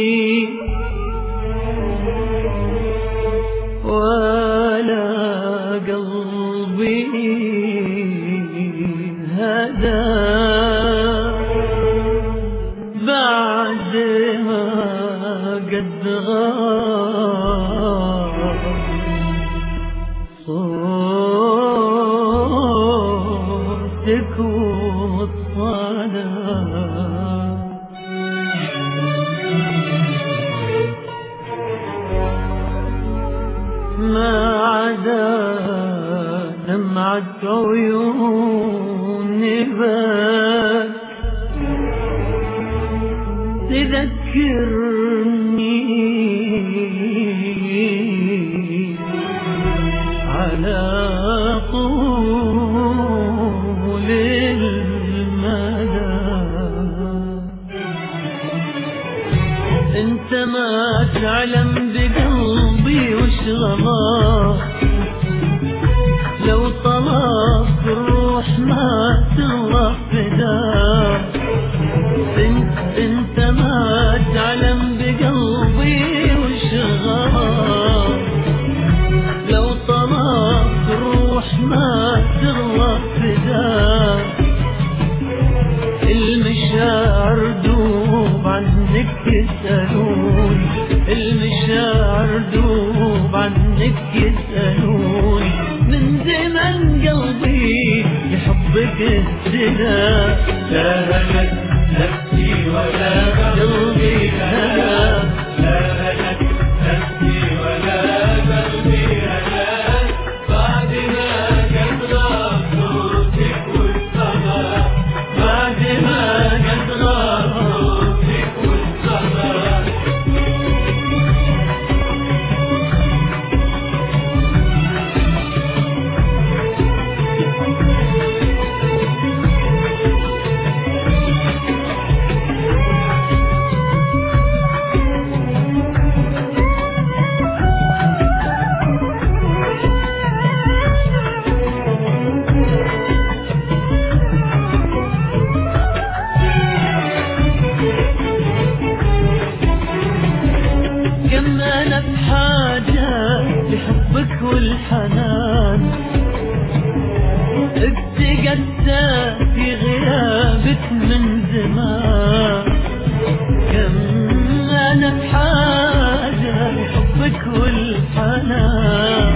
ولا قلبي هدى بعد ما قد غاب صوتك والصلاة. ما عدا دمعة عيوني بك تذكرني على طول المدى. انت ما تعلم بقلبي وش غماه، لو طلبت الروح ما تغلى فداك. انت ما تعلم بقلبي وش غماه، لو طلبت الروح ما تغلى فداك. المشاعر دوب عنك يسألوني، المشاعر دوب عنك يسألوني. من زمن قلبي يحبك اهتدى، لا هلك نفسي ولا قلبي هدى، لا هلك نفسي ولا قلبي هدى. بعد ما قد غاب صوتك والصلاة، بعد ما قد غاب صوتك والصلاة. كم أنا بحاجة لحبك والحنان، افتقدت في غيابك من زمان. كم أنا بحاجة لحبك والحنان،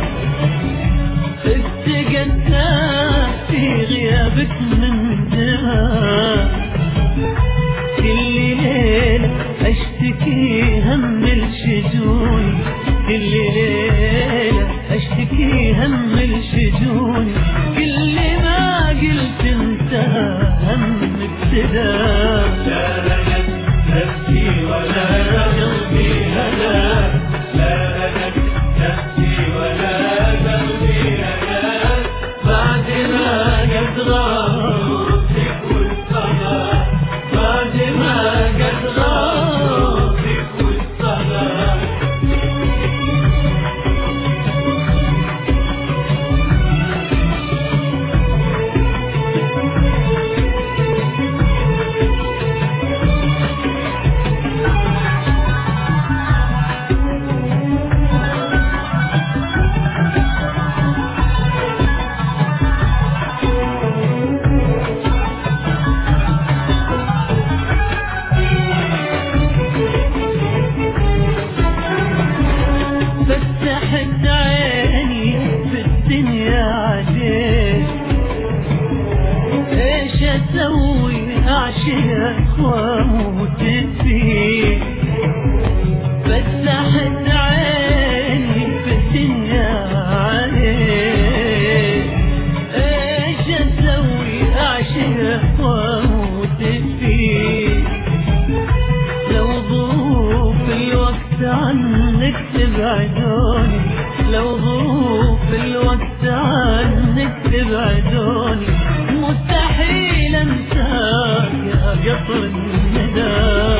افتقدت في غيابك من زمان. كل ليلة أشتكي هم الشجون، كل ليلة أشتكي هم الشجون. كل ما قلت انتهى هم ابتدى، لا لك نفسي ولا قلبي هدى، لا لك نفسي ولا قلبي هدى. بعد ما قد غاب صوتك والصلاة، بعد ما قد غاب صوتك والصلاة. فتحت عيني في الدنيا عجيت، ايش اسوي اعشق واموت فيك. فتحت عيني في الدنيا عجيت، ايش اسوي اعشق واموت فيك. لو ظروف الوقت عنك تبعدوني، لو ظروف الوقت عنك تبعدوني. مستحيل انساك يا قطر الندى،